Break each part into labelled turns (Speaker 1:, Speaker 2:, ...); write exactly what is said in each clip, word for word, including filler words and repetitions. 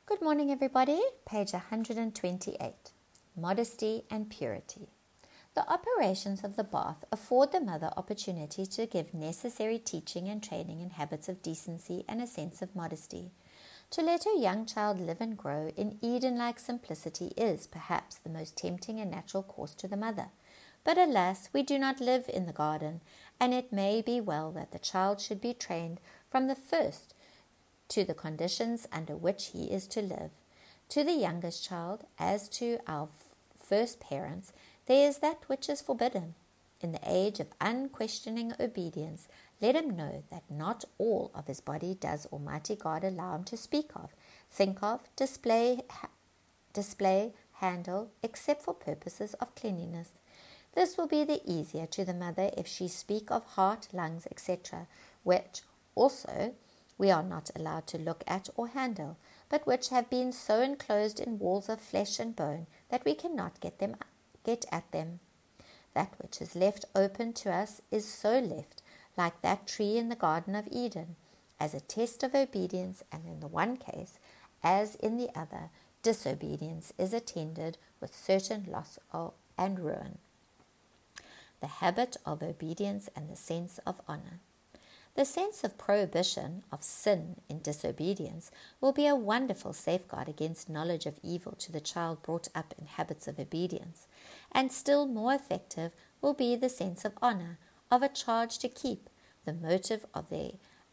Speaker 1: Good morning, everybody. Page one hundred twenty-eight. Modesty and purity. The operations of the bath afford the mother opportunity to give necessary teaching and training in habits of decency and a sense of modesty. To let her young child live and grow in Eden-like simplicity is, perhaps, the most tempting and natural course to the mother. But alas, we do not live in the garden, and it may be well that the child should be trained from the first to the conditions under which he is to live. To the youngest child, as to our first parents, there is that which is forbidden. In the age of unquestioning obedience, let him know that not all of his body does Almighty God allow him to speak of, think of, display, ha- display, handle, except for purposes of cleanliness. This will be the easier to the mother if she speak of heart, lungs, et cetera, which also we are not allowed to look at or handle, but which have been so enclosed in walls of flesh and bone that we cannot get them get at them. That which is left open to us is so left, like that tree in the Garden of Eden, as a test of obedience, and in the one case, as in the other, disobedience is attended with certain loss of, and ruin. The habit of obedience and the sense of honor. The sense of prohibition of sin in disobedience will be a wonderful safeguard against knowledge of evil to the child brought up in habits of obedience, and still more effective will be the sense of honor, of a charge to keep, the motive of the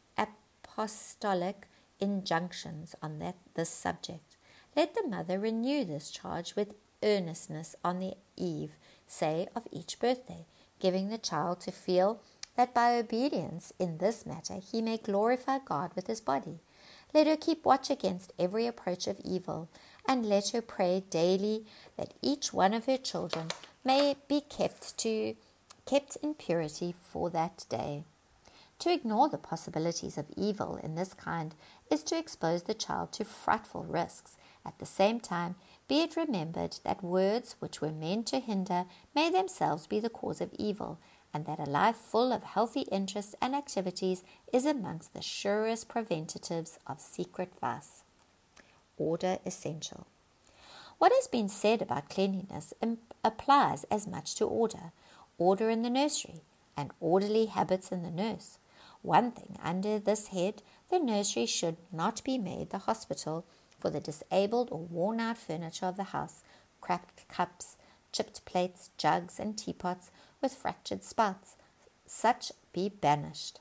Speaker 1: apostolic injunctions on that this subject. Let the mother renew this charge with earnestness on the eve, say, of each birthday, giving the child to feel that by obedience in this matter he may glorify God with his body. Let her keep watch against every approach of evil, and let her pray daily that each one of her children may be kept to kept in purity for that day. To ignore the possibilities of evil in this kind is to expose the child to frightful risks. At the same time, be it remembered that words which were meant to hinder may themselves be the cause of evil, and that a life full of healthy interests and activities is amongst the surest preventatives of secret vice. Order essential. What has been said about cleanliness imp- applies as much to order, order in the nursery, and orderly habits in the nurse. One thing under this head, the nursery should not be made the hospital for the disabled or worn-out furniture of the house, cracked cups, chipped plates, jugs, and teapots with fractured spouts. Such be banished.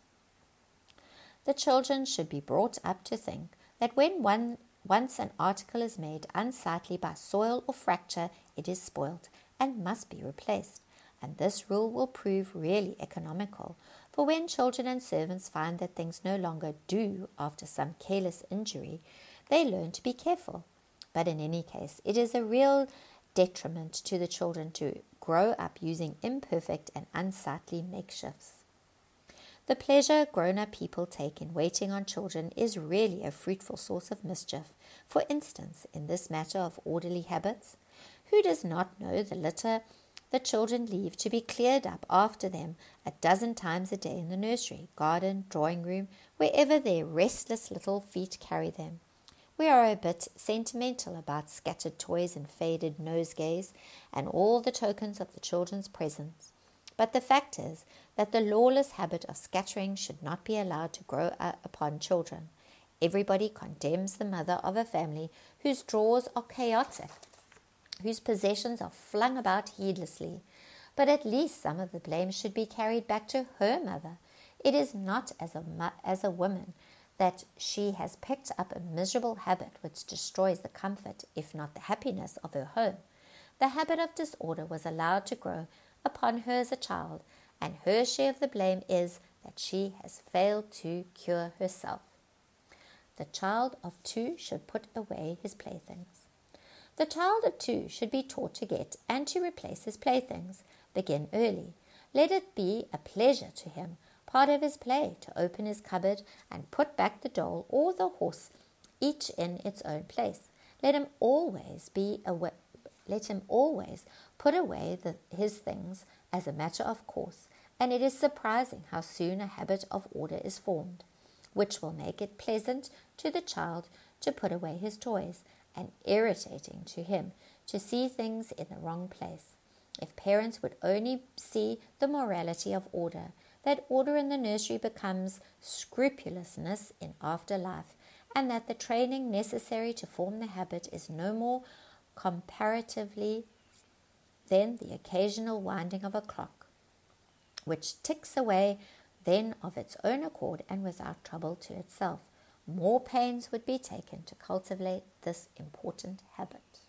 Speaker 1: The children should be brought up to think that when one once an article is made unsightly by soil or fracture, it is spoilt and must be replaced. And this rule will prove really economical, for when children and servants find that things no longer do after some careless injury, they learn to be careful. But in any case, it is a real detriment to the children to grow up using imperfect and unsightly makeshifts. The pleasure grown-up people take in waiting on children is really a fruitful source of mischief. For instance, in this matter of orderly habits, who does not know the litter the children leave to be cleared up after them a dozen times a day in the nursery, garden, drawing room, wherever their restless little feet carry them? We are a bit sentimental about scattered toys and faded nosegays and all the tokens of the children's presence. But the fact is that the lawless habit of scattering should not be allowed to grow upon children. Everybody condemns the mother of a family whose drawers are chaotic, whose possessions are flung about heedlessly. But at least some of the blame should be carried back to her mother. It is not as a, as a woman that she has picked up a miserable habit which destroys the comfort, if not the happiness, of her home. The habit of disorder was allowed to grow upon her as a child, and her share of the blame is that she has failed to cure herself. The child of two should put away his playthings. The child of two should be taught to get and to replace his playthings. Begin early. Let it be a pleasure to him, part of his play, to open his cupboard and put back the doll or the horse, each in its own place. Let him always be away, let him always put away the, his things as a matter of course, and it is surprising how soon a habit of order is formed, which will make it pleasant to the child to put away his toys, and irritating to him to see things in the wrong place. If parents would only see the morality of order, that order in the nursery becomes scrupulousness in after life, and that the training necessary to form the habit is no more comparatively than the occasional winding of a clock, which ticks away then of its own accord and without trouble to itself. More pains would be taken to cultivate this important habit.